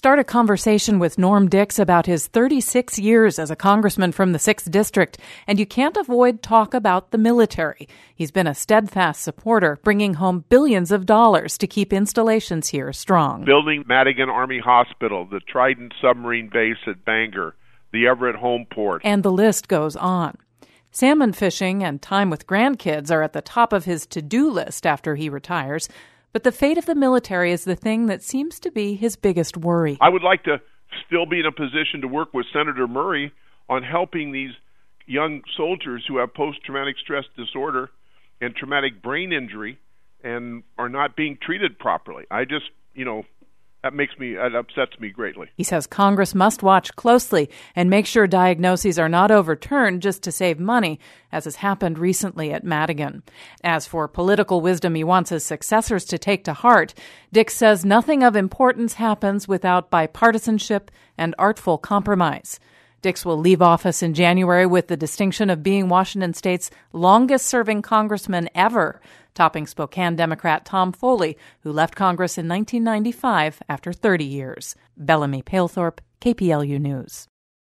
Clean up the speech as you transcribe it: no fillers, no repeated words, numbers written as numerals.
Start a conversation with Norm Dicks about his 36 years as a congressman from the 6th District, and you can't avoid talk about the military. He's been a steadfast supporter, bringing home billions of dollars to keep installations here strong. Building Madigan Army Hospital, the Trident submarine base at Bangor, the Everett Home Port. And the list goes on. Salmon fishing and time with grandkids are at the top of his to-do list after he retires. But the fate of the military is the thing that seems to be his biggest worry. I would like to still be in a position to work with Senator Murray on helping these young soldiers who have post-traumatic stress disorder and traumatic brain injury and are not being treated properly. That upsets me greatly. He says Congress must watch closely and make sure diagnoses are not overturned just to save money, as has happened recently at Madigan. As for political wisdom he wants his successors to take to heart, Dicks says nothing of importance happens without bipartisanship and artful compromise. Dicks will leave office in January with the distinction of being Washington State's longest-serving congressman ever, topping Spokane Democrat Tom Foley, who left Congress in 1995 after 30 years. Bellamy Palethorpe, KPLU News.